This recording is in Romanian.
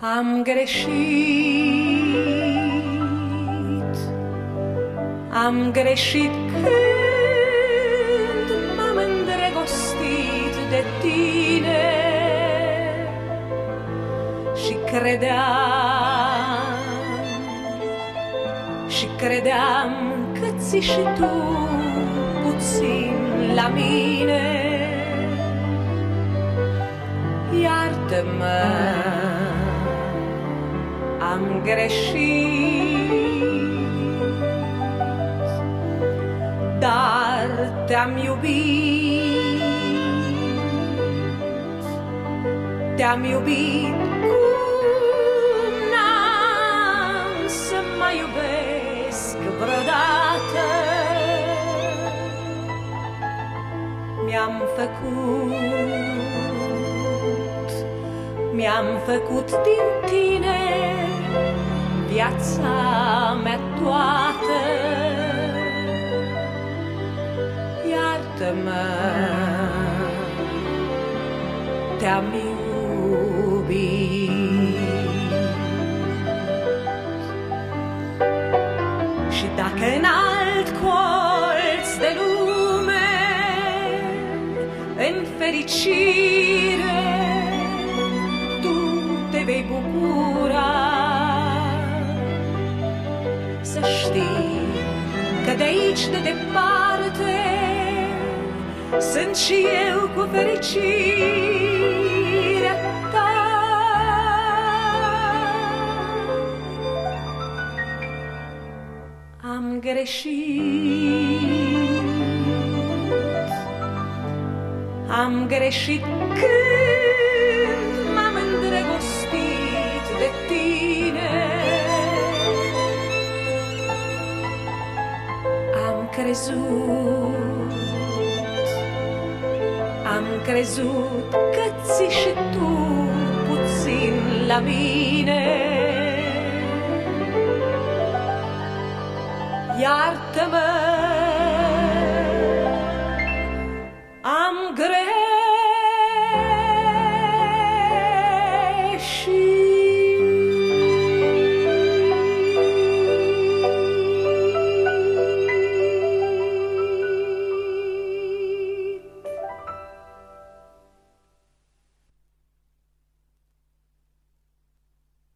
Am greșit, am greșit când m-am îndrăgostit de tine și credeam că ții și tu puțin la mine. Iartă-mă, am greșit, dar te-am iubit, te-am iubit cum n-am să mai iubesc vreodată. Mi-am făcut din tine viața mea toată. Iartă-mă, te-am iubit. Și dacă în alt colț de lume, în fericire, tu te vei bucura, să știi că de aici, de departe, sunt și eu cu fericirea ta. Am greșit, am greșit când m-am îndrăgostit de tine. Am crezut că ții și tu puțin la mine. Iartă-mă,